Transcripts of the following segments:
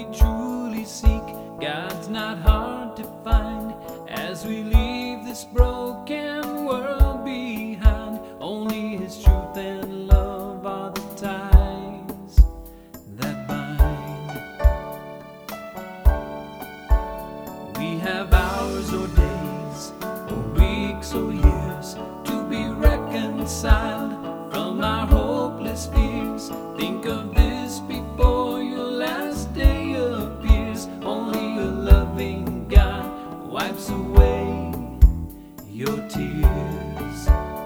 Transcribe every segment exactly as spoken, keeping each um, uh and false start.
we truly seek, God's not hard to find. As we leave this broken world behind, only His truth and love are the ties that bind. We have hours or days, or weeks or years, to be reconciled from our hopeless fears. Think of this before your last day appears. Only a loving God wipes away your tears.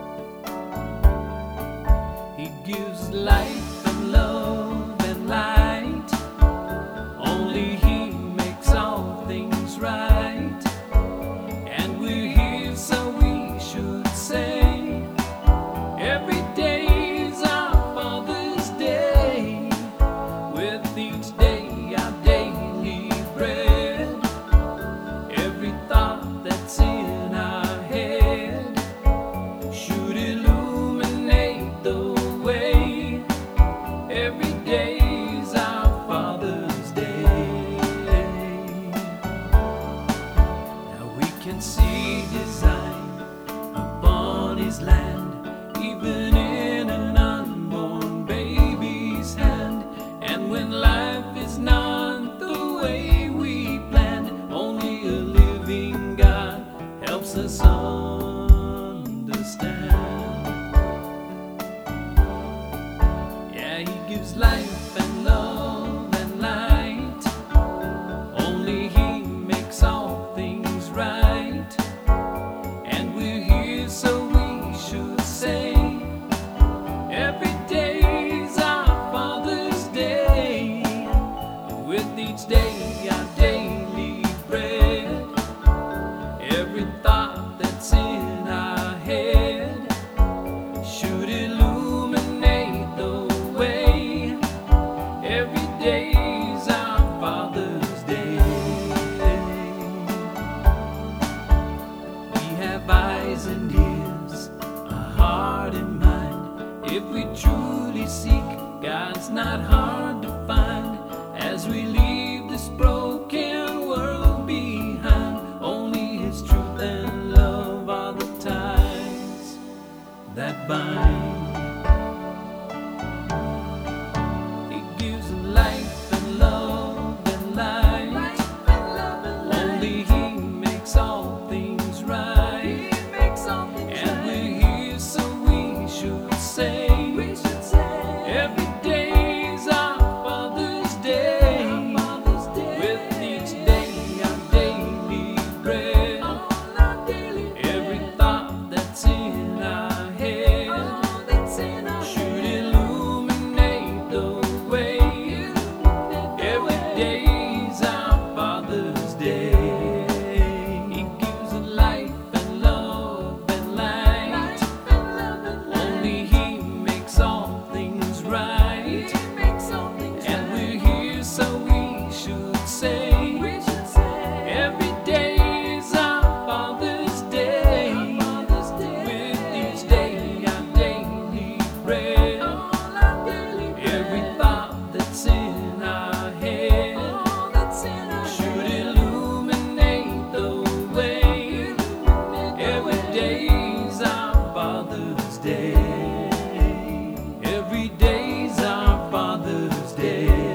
He gives life and love and light. Only He makes all things right. And we're here so we should say, every day's our Father's Day. With each day our daily bread. Every thought that's in our head should illuminate the way. Every day's our Father's Day. Now we can see design upon His land, even in an unborn baby's hand. And when life is not the way we planned, only a living God helps us understand. Yeah, He gives life and love and light. Only He makes all things right. And we're here so we should say, every day's our Father's Day. With each day our daily bread. Every thought that's in our head should illuminate the way. Every day's our Father's Day. We have eyes and ears, a heart and mind. If we truly seek, God's not hard to find. As we leave this broken world behind, only His truth and love are the ties that bind. He gives life and love and light. Only He makes all things right. And we're here so we should say, every day's our Father's Day. With each day our daily bread. Every thought that's in our head should illuminate the way. Every day's our Father's Day. He gives life and love and light. Only He makes all things right. And we're here so we should say, every day's our Father's Day. With each day our daily bread. Every thought that's in our head should illuminate the way. Every day's our Father's Day. Every day's our Father's Day.